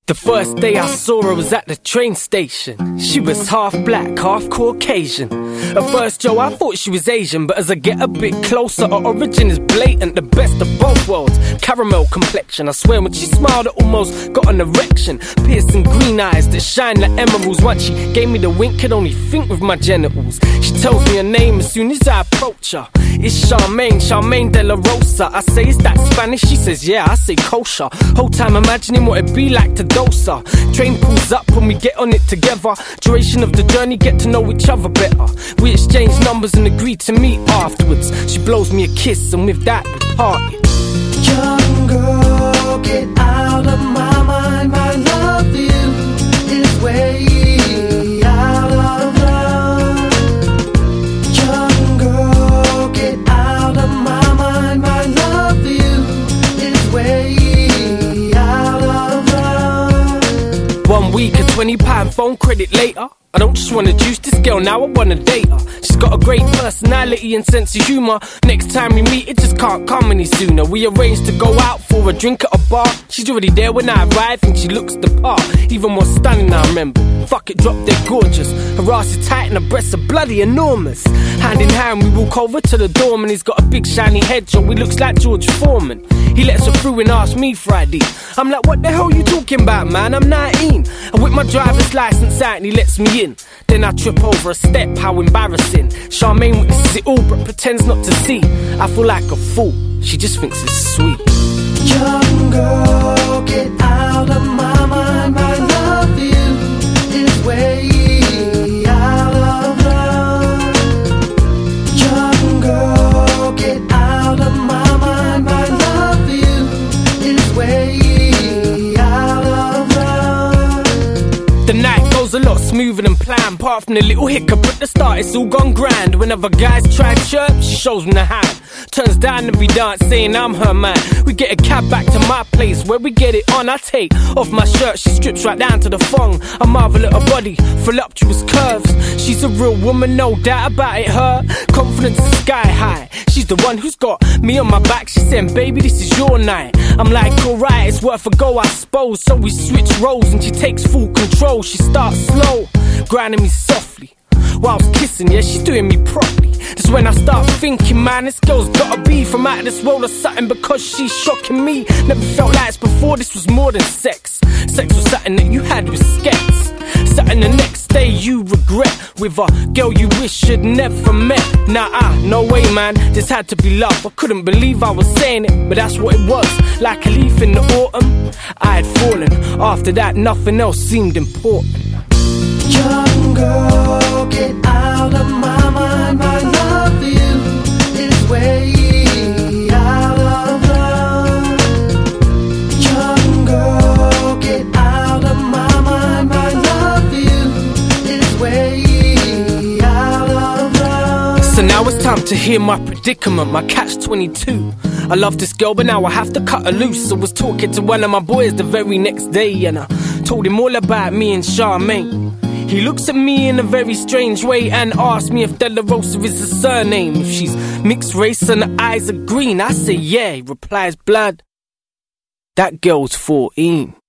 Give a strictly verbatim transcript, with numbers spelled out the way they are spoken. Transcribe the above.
The first day I saw her was at the train station. She was half black, half Caucasian. At first, yo, I thought she was Asian, but as I get a bit closer, her origin is blatant. The best of both worlds, caramel complexion. I swear when she smiled, I almost got an erection. Piercing green eyes that shine like emeralds. Once she gave me the wink, could only think with my genitals. She tells me her name as soon as I approach her. It's Charmaine, Charmaine de la Rosa. I say, is that Spanish? She says, yeah, I say kosher. Whole time imagining what it'd be like to dose her. Train pulls up when we get on it together. Duration of the journey, get to know each other better. We exchange numbers and agree to meet afterwards. She blows me a kiss and with that we parted. Young girl, get out of my mind. My love for you is way out of line. Young girl, get out of my mind. My love for you is way out of line. One week and twenty pound phone credit later. I don't just wanna juice this girl, now I wanna date her. She's got a great personality and sense of humour. Next time we meet, it just can't come any sooner. We arranged to go out for a drink at a bar. She's already there when I arrive and she looks the part. Even more stunning, I remember. Fuck it, drop dead gorgeous. Her ass is tight and her breasts are bloody enormous. Hand in hand, we walk over to the dorm and he's got a big shiny head, so he looks like George Foreman. He lets her through and asks me for I D. I'm like, what the hell you talking about, man? I'm nineteen. I whip my driver's license out and he lets me in. Then I trip over a step, how embarrassing. Charmaine witnesses it all but pretends not to see. I feel like a fool, she just thinks it's sweet. Young girl, get out of my mind. My love for you is way out of line. Young girl, get out of my mind. My love for you is way out of line. The night goes a lot smoother than planned. Apart from the little hiccup at the start, it's all gone grand. Whenever guys try to chirp, she shows me the hand. Turns down every dance saying I'm her man. We get a cab back to my place where we get it on. I take off my shirt, she strips right down to the thong. I marvel at her body, voluptuous curves. She's a real woman, no doubt about it, her confidence is sky high. She's the one who's got me on my back. She's saying, baby, this is your night. I'm like, alright, it's worth a go, I suppose. So we switch roles and she takes full control. She starts slow, grinding me softly whilst kissing, yeah, she's doing me properly. That's when I start thinking, man, this girl's gotta be from out of this world or something, because she's shocking me. Never felt like this before, this was more than sex. Sex was something that you had with skets, something the next day you regret. With a girl you wish you'd never met. Nah, ah, no way, man, this had to be love. I couldn't believe I was saying it, but that's what it was. Like a leaf in the autumn, I had fallen. After that, nothing else seemed important. Young girl, get out of my mind. My love for you is way out of line. Young girl, get out of my mind. My love for you is way out of line. So now it's time to hear my predicament, my catch twenty-two. I love this girl, but now I have to cut her loose. I was talking to one of my boys the very next day, and I told him all about me and Charmaine. He looks at me in a very strange way and asks me if De La Rosa is a surname. If she's mixed race and her eyes are green, I say yeah. He replies, blood, that girl's fourteen.